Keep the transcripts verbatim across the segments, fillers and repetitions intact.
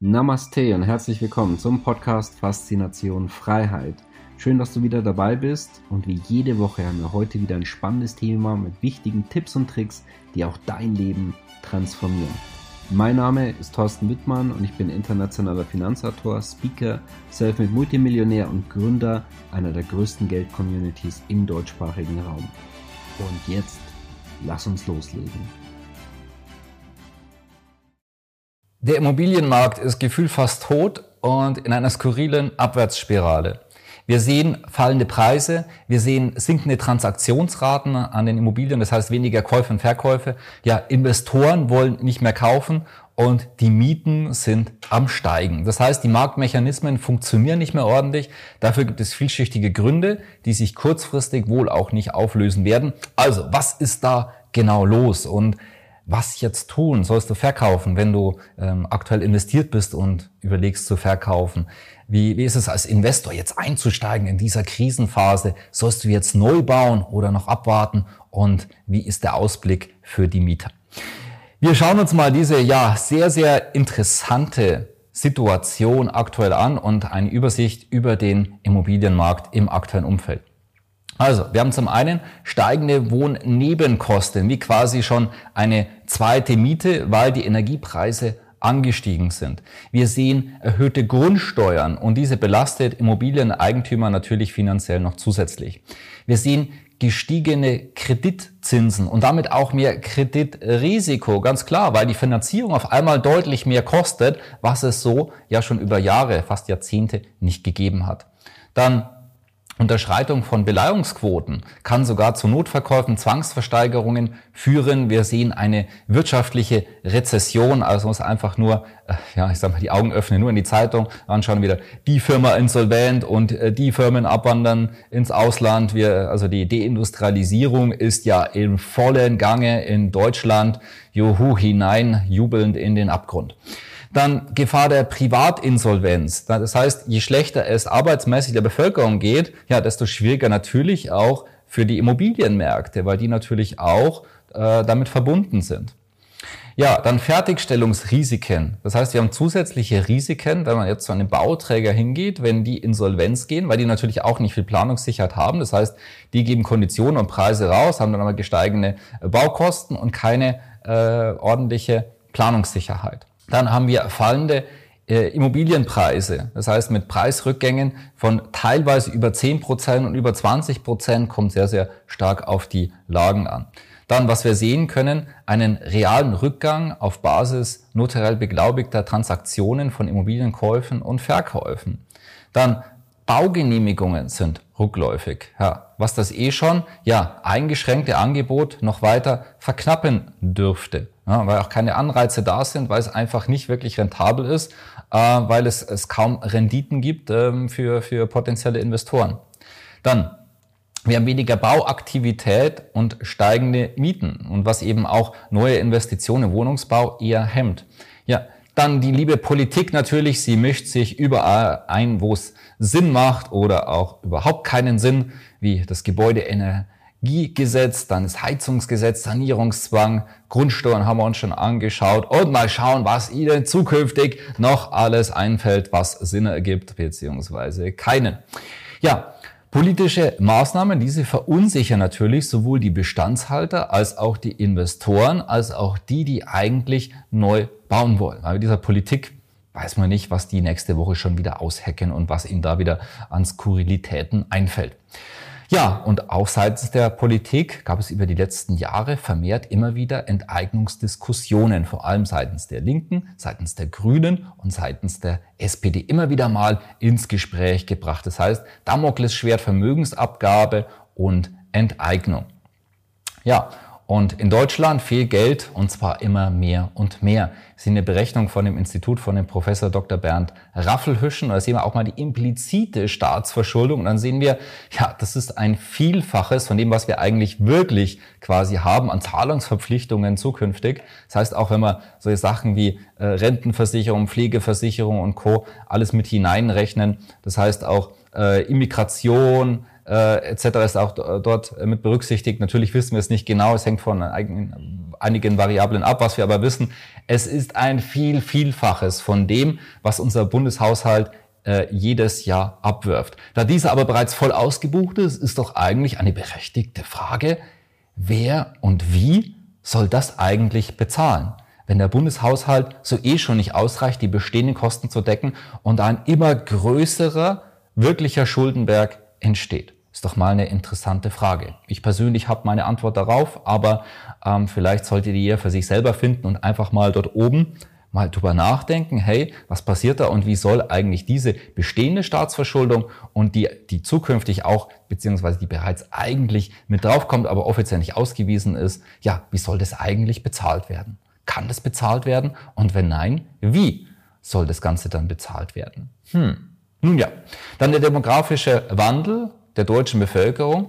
Namaste und herzlich willkommen zum Podcast Faszination Freiheit. Schön, dass du wieder dabei bist und wie jede Woche haben wir heute wieder ein spannendes Thema mit wichtigen Tipps und Tricks, die auch dein Leben transformieren. Mein Name ist Thorsten Wittmann und ich bin internationaler Finanzautor, Speaker, Selfmade Multimillionär und Gründer einer der größten Geld-Communities im deutschsprachigen Raum. Und jetzt, lass uns loslegen. Der Immobilienmarkt ist gefühlt fast tot und in einer skurrilen Abwärtsspirale. Wir sehen fallende Preise, wir sehen sinkende Transaktionsraten an den Immobilien, das heißt weniger Käufe und Verkäufe. Ja, Investoren wollen nicht mehr kaufen und die Mieten sind am Steigen. Das heißt, die Marktmechanismen funktionieren nicht mehr ordentlich. Dafür gibt es vielschichtige Gründe, die sich kurzfristig wohl auch nicht auflösen werden. Also, was ist da genau los? Und was jetzt tun? Sollst du verkaufen, wenn du ähm, aktuell investiert bist und überlegst zu verkaufen? Wie, wie ist es als Investor jetzt einzusteigen in dieser Krisenphase? Sollst du jetzt neu bauen oder noch abwarten? Und wie ist der Ausblick für die Mieter? Wir schauen uns mal diese ja sehr, sehr interessante Situation aktuell an und eine Übersicht über den Immobilienmarkt im aktuellen Umfeld. Also, wir haben zum einen steigende Wohnnebenkosten, wie quasi schon eine zweite Miete, weil die Energiepreise angestiegen sind. Wir sehen erhöhte Grundsteuern und diese belastet Immobilieneigentümer natürlich finanziell noch zusätzlich. Wir sehen gestiegene Kreditzinsen und damit auch mehr Kreditrisiko, ganz klar, weil die Finanzierung auf einmal deutlich mehr kostet, was es so ja schon über Jahre, fast Jahrzehnte nicht gegeben hat. Dann Unterschreitung von Beleihungsquoten kann sogar zu Notverkäufen, Zwangsversteigerungen führen. Wir sehen eine wirtschaftliche Rezession, also muss einfach nur, ja, ich sag mal, die Augen öffnen, nur in die Zeitung anschauen, wieder die Firma insolvent und die Firmen abwandern ins Ausland. Wir, also die Deindustrialisierung ist ja im vollen Gange in Deutschland, juhu, hinein, jubelnd in den Abgrund. Dann Gefahr der Privatinsolvenz. Das heißt, je schlechter es arbeitsmäßig der Bevölkerung geht, ja, desto schwieriger natürlich auch für die Immobilienmärkte, weil die natürlich auch äh, damit verbunden sind. Ja, dann Fertigstellungsrisiken. Das heißt, wir haben zusätzliche Risiken, wenn man jetzt zu einem Bauträger hingeht, wenn die Insolvenz gehen, weil die natürlich auch nicht viel Planungssicherheit haben. Das heißt, die geben Konditionen und Preise raus, haben dann aber gesteigende Baukosten und keine äh, ordentliche Planungssicherheit. Dann haben wir fallende äh, Immobilienpreise. Das heißt, mit Preisrückgängen von teilweise über zehn Prozent und über zwanzig Prozent kommt sehr, sehr stark auf die Lagen an. Dann, was wir sehen können, einen realen Rückgang auf Basis notariell beglaubigter Transaktionen von Immobilienkäufen und Verkäufen. Dann Baugenehmigungen sind rückläufig. Ja, was das eh schon, ja, eingeschränkte Angebot noch weiter verknappen dürfte. Ja, weil auch keine Anreize da sind, weil es einfach nicht wirklich rentabel ist, äh, weil es, es kaum Renditen gibt ähm, für, für potenzielle Investoren. Dann, wir haben weniger Bauaktivität und steigende Mieten und was eben auch neue Investitionen im Wohnungsbau eher hemmt. Ja, dann die liebe Politik natürlich, sie mischt sich überall ein, wo es Sinn macht oder auch überhaupt keinen Sinn, wie das Gebäudeenergiegesetz, dann das Heizungsgesetz, Sanierungszwang, Grundsteuern haben wir uns schon angeschaut und mal schauen, was Ihnen zukünftig noch alles einfällt, was Sinn ergibt, beziehungsweise keinen. Ja, politische Maßnahmen, diese verunsichern natürlich sowohl die Bestandshalter als auch die Investoren, als auch die, die eigentlich neu bauen wollen. Weil mit dieser Politik weiß man nicht, was die nächste Woche schon wieder aushecken und was ihnen da wieder an Skurrilitäten einfällt. Ja, und auch seitens der Politik gab es über die letzten Jahre vermehrt immer wieder Enteignungsdiskussionen, vor allem seitens der Linken, seitens der Grünen und seitens der S P D immer wieder mal ins Gespräch gebracht. Das heißt, Damoklesschwert, Vermögensabgabe und Enteignung. Ja, und in Deutschland fehlt Geld und zwar immer mehr und mehr. Das ist eine Berechnung von dem Institut von dem Professor Doktor Bernd Raffelhüschen. Da sehen wir auch mal die implizite Staatsverschuldung und dann sehen wir, ja, das ist ein Vielfaches von dem, was wir eigentlich wirklich quasi haben an Zahlungsverpflichtungen zukünftig. Das heißt, auch wenn wir solche Sachen wie äh, Rentenversicherung, Pflegeversicherung und Co. alles mit hineinrechnen, das heißt auch äh, Immigration, äh, et cetera ist auch dort mit berücksichtigt. Natürlich wissen wir es nicht genau, es hängt von einigen, einigen Variablen ab. Was wir aber wissen, es ist ein viel, Vielfaches von dem, was unser Bundeshaushalt äh, jedes Jahr abwirft. Da dieser aber bereits voll ausgebucht ist, ist doch eigentlich eine berechtigte Frage, wer und wie soll das eigentlich bezahlen? Wenn der Bundeshaushalt so eh schon nicht ausreicht, die bestehenden Kosten zu decken und ein immer größerer, wirklicher Schuldenberg entsteht. Ist doch mal eine interessante Frage. Ich persönlich habe meine Antwort darauf, aber ähm, vielleicht solltet ihr für sich selber finden und einfach mal dort oben mal drüber nachdenken, hey, was passiert da und wie soll eigentlich diese bestehende Staatsverschuldung und die, die zukünftig auch, beziehungsweise die bereits eigentlich mit draufkommt, aber offiziell nicht ausgewiesen ist, ja, wie soll das eigentlich bezahlt werden? Kann das bezahlt werden? Und wenn nein, wie soll das Ganze dann bezahlt werden? Hm. Nun ja, dann der demografische Wandel der deutschen Bevölkerung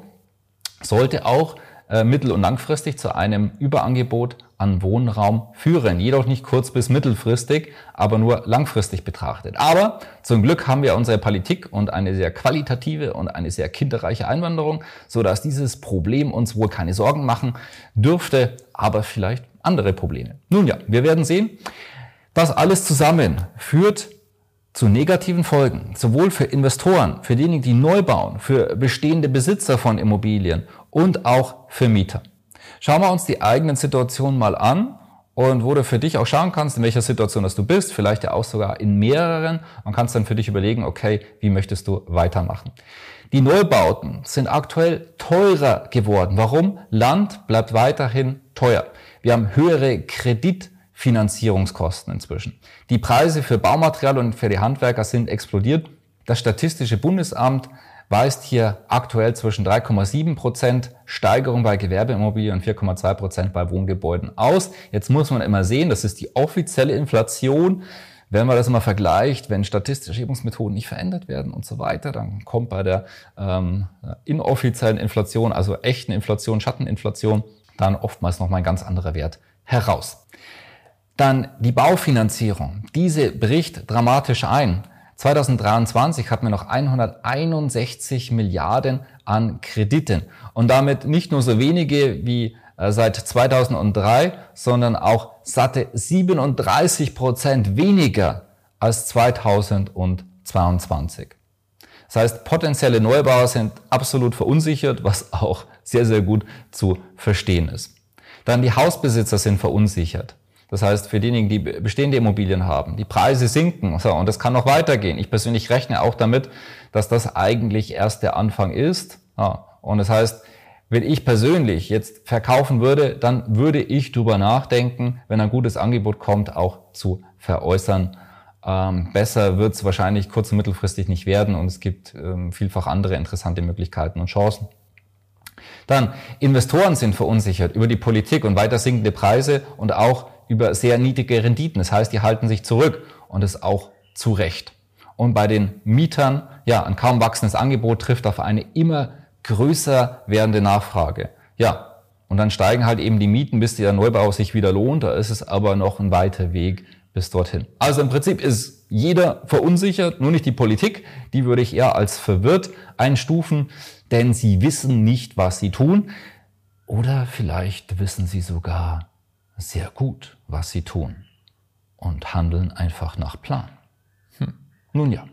sollte auch äh, mittel- und langfristig zu einem Überangebot an Wohnraum führen. Jedoch nicht kurz- bis mittelfristig, aber nur langfristig betrachtet. Aber zum Glück haben wir unsere Politik und eine sehr qualitative und eine sehr kinderreiche Einwanderung, sodass dieses Problem uns wohl keine Sorgen machen dürfte, aber vielleicht andere Probleme. Nun ja, wir werden sehen, das alles zusammen führt zu negativen Folgen, sowohl für Investoren, für diejenigen, die neu bauen, für bestehende Besitzer von Immobilien und auch für Mieter. Schauen wir uns die eigenen Situationen mal an und wo du für dich auch schauen kannst, in welcher Situation das du bist, vielleicht ja auch sogar in mehreren und kannst dann für dich überlegen, okay, wie möchtest du weitermachen. Die Neubauten sind aktuell teurer geworden. Warum? Land bleibt weiterhin teuer. Wir haben höhere Kreditfinanzierungskosten inzwischen. Die Preise für Baumaterial und für die Handwerker sind explodiert. Das Statistische Bundesamt weist hier aktuell zwischen drei Komma sieben Prozent Steigerung bei Gewerbeimmobilien und vier Komma zwei Prozent bei Wohngebäuden aus. Jetzt muss man immer sehen, das ist die offizielle Inflation. Wenn man das mal vergleicht, wenn statistische Erhebungsmethoden nicht verändert werden und so weiter, dann kommt bei der ähm, inoffiziellen Inflation, also echten Inflation, Schatteninflation, dann oftmals nochmal ein ganz anderer Wert heraus. Dann die Baufinanzierung. Diese bricht dramatisch ein. zwanzig dreiundzwanzig hatten wir noch hunderteinundsechzig Milliarden an Krediten und damit nicht nur so wenige wie seit zweitausenddrei, sondern auch satte siebenunddreißig Prozent weniger als zweitausendzweiundzwanzig. Das heißt, potenzielle Neubauer sind absolut verunsichert, was auch sehr, sehr gut zu verstehen ist. Dann die Hausbesitzer sind verunsichert. Das heißt, für diejenigen, die bestehende Immobilien haben, die Preise sinken. So, und das kann noch weitergehen. Ich persönlich rechne auch damit, dass das eigentlich erst der Anfang ist. Ja, und das heißt, wenn ich persönlich jetzt verkaufen würde, dann würde ich drüber nachdenken, wenn ein gutes Angebot kommt, auch zu veräußern. Ähm, besser wird es wahrscheinlich kurz- und mittelfristig nicht werden und es gibt ähm, vielfach andere interessante Möglichkeiten und Chancen. Dann, Investoren sind verunsichert über die Politik und weiter sinkende Preise und auch über sehr niedrige Renditen. Das heißt, die halten sich zurück und das auch zu Recht. Und bei den Mietern, ja, ein kaum wachsendes Angebot trifft auf eine immer größer werdende Nachfrage. Ja, und dann steigen halt eben die Mieten, bis der Neubau sich wieder lohnt. Da ist es aber noch ein weiter Weg bis dorthin. Also im Prinzip ist jeder verunsichert, nur nicht die Politik. Die würde ich eher als verwirrt einstufen, denn sie wissen nicht, was sie tun. Oder vielleicht wissen sie sogar sehr gut, was sie tun und handeln einfach nach Plan. Hm. Nun ja.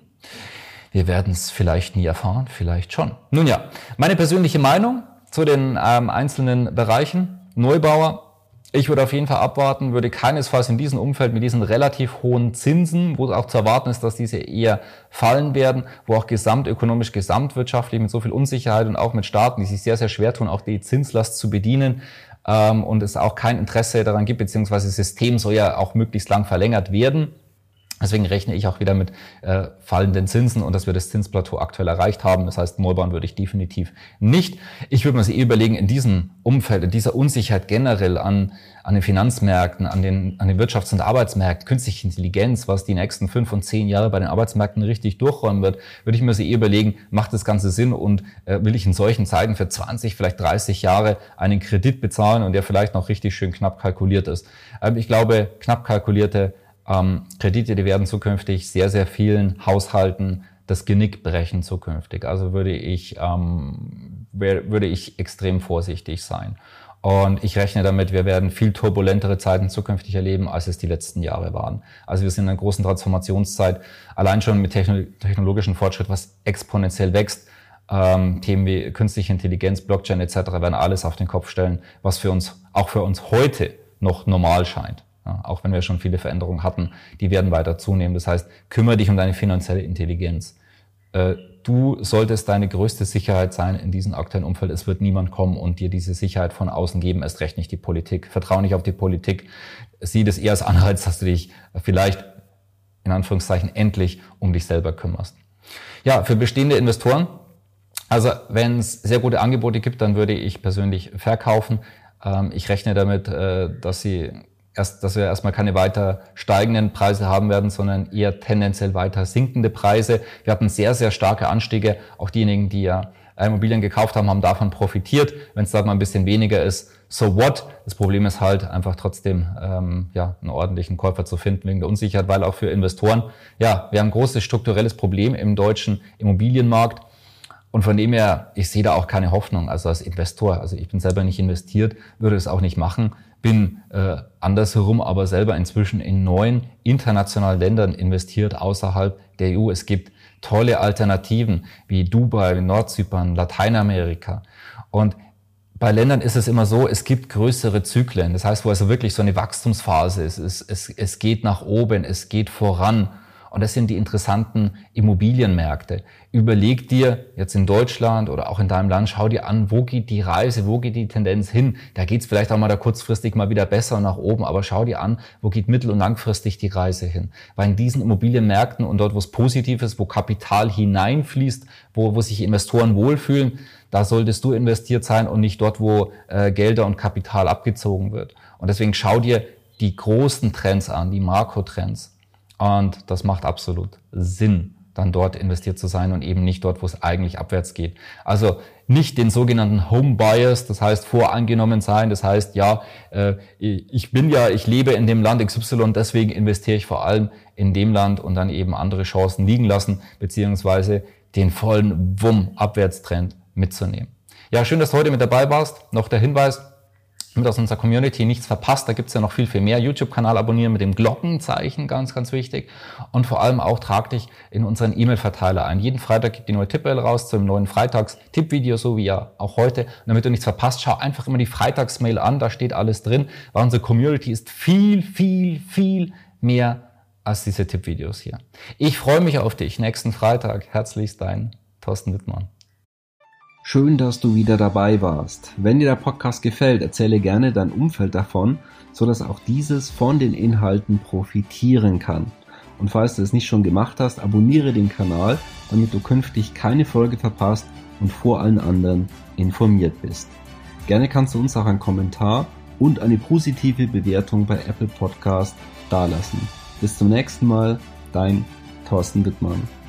Wir werden es vielleicht nie erfahren, vielleicht schon. Nun ja, meine persönliche Meinung zu den ähm, einzelnen Bereichen. Neubauer, ich würde auf jeden Fall abwarten, würde keinesfalls in diesem Umfeld mit diesen relativ hohen Zinsen, wo auch zu erwarten ist, dass diese eher fallen werden, wo auch gesamtökonomisch, gesamtwirtschaftlich mit so viel Unsicherheit und auch mit Staaten, die sich sehr, sehr schwer tun, auch die Zinslast zu bedienen ähm, und es auch kein Interesse daran gibt, beziehungsweise das System soll ja auch möglichst lang verlängert werden. Deswegen rechne ich auch wieder mit äh, fallenden Zinsen und dass wir das Zinsplateau aktuell erreicht haben. Das heißt, Neubauen würde ich definitiv nicht. Ich würde mir sie eh überlegen, in diesem Umfeld, in dieser Unsicherheit generell an, an den Finanzmärkten, an den, an den Wirtschafts- und Arbeitsmärkten, künstliche Intelligenz, was die nächsten fünf und zehn Jahre bei den Arbeitsmärkten richtig durchräumen wird, würde ich mir sie eh überlegen, macht das Ganze Sinn und äh, will ich in solchen Zeiten für zwanzig, vielleicht dreißig Jahre einen Kredit bezahlen und der vielleicht noch richtig schön knapp kalkuliert ist. Ähm, ich glaube, knapp kalkulierte Ähm, Kredite, die werden zukünftig sehr, sehr vielen Haushalten das Genick brechen zukünftig. Also würde ich, ähm, würde ich extrem vorsichtig sein. Und ich rechne damit, wir werden viel turbulentere Zeiten zukünftig erleben, als es die letzten Jahre waren. Also wir sind in einer großen Transformationszeit, allein schon mit technologischem Fortschritt, was exponentiell wächst. Ähm, Themen wie künstliche Intelligenz, Blockchain et cetera werden alles auf den Kopf stellen, was für uns, auch für uns heute noch normal scheint. Ja, auch wenn wir schon viele Veränderungen hatten, die werden weiter zunehmen. Das heißt, kümmere dich um deine finanzielle Intelligenz. Äh, Du solltest deine größte Sicherheit sein in diesem aktuellen Umfeld. Es wird niemand kommen und dir diese Sicherheit von außen geben, erst recht nicht die Politik. Vertraue nicht auf die Politik. Sieh das eher als Anreiz, dass du dich vielleicht, in Anführungszeichen, endlich um dich selber kümmerst. Ja, für bestehende Investoren, also wenn es sehr gute Angebote gibt, dann würde ich persönlich verkaufen. Ich rechne damit, dass sie Erst, dass wir erstmal keine weiter steigenden Preise haben werden, sondern eher tendenziell weiter sinkende Preise. Wir hatten sehr, sehr starke Anstiege. Auch diejenigen, die ja Immobilien gekauft haben, haben davon profitiert. Wenn es da mal ein bisschen weniger ist, so what? Das Problem ist halt einfach trotzdem, ähm, ja, einen ordentlichen Käufer zu finden wegen der Unsicherheit, weil auch für Investoren, ja, wir haben ein großes strukturelles Problem im deutschen Immobilienmarkt. Und von dem her, ich sehe da auch keine Hoffnung. Also als Investor, also ich bin selber nicht investiert, würde es auch nicht machen, bin äh, andersherum aber selber inzwischen in neun internationalen Ländern investiert außerhalb der E U. Es gibt tolle Alternativen wie Dubai, Nordzypern, Lateinamerika. Und bei Ländern ist es immer so, es gibt größere Zyklen. Das heißt, wo also wirklich so eine Wachstumsphase ist. Es, es, es geht nach oben, es geht voran. Und das sind die interessanten Immobilienmärkte. Überleg dir jetzt in Deutschland oder auch in deinem Land, schau dir an, wo geht die Reise, wo geht die Tendenz hin. Da geht es vielleicht auch mal da kurzfristig mal wieder besser nach oben, aber schau dir an, wo geht mittel- und langfristig die Reise hin. Weil in diesen Immobilienmärkten und dort, wo es positiv ist, wo Kapital hineinfließt, wo, wo sich Investoren wohlfühlen, da solltest du investiert sein und nicht dort, wo äh, Gelder und Kapital abgezogen wird. Und deswegen schau dir die großen Trends an, die Makrotrends. Und das macht absolut Sinn, dann dort investiert zu sein und eben nicht dort, wo es eigentlich abwärts geht. Also nicht den sogenannten Home Bias, das heißt voreingenommen sein, das heißt, ja, ich bin ja, ich lebe in dem Land X Y, deswegen investiere ich vor allem in dem Land und dann eben andere Chancen liegen lassen, beziehungsweise den vollen Wumm-Abwärtstrend mitzunehmen. Ja, schön, dass du heute mit dabei warst. Noch der Hinweis, damit aus unserer Community nichts verpasst, da gibt's ja noch viel, viel mehr. YouTube-Kanal abonnieren mit dem Glockenzeichen, ganz, ganz wichtig. Und vor allem auch trag dich in unseren E-Mail-Verteiler ein. Jeden Freitag gibt die neue Tipp-Mail raus zum neuen Freitags-Tipp-Video, so wie ja auch heute. Und damit du nichts verpasst, schau einfach immer die Freitags-Mail an, da steht alles drin, weil unsere Community ist viel, viel, viel mehr als diese Tippvideos hier. Ich freue mich auf dich nächsten Freitag. Herzlichst dein Thorsten Wittmann. Schön, dass du wieder dabei warst. Wenn dir der Podcast gefällt, erzähle gerne dein Umfeld davon, sodass auch dieses von den Inhalten profitieren kann. Und falls du es nicht schon gemacht hast, abonniere den Kanal, damit du künftig keine Folge verpasst und vor allen anderen informiert bist. Gerne kannst du uns auch einen Kommentar und eine positive Bewertung bei Apple Podcast dalassen. Bis zum nächsten Mal, dein Thorsten Wittmann.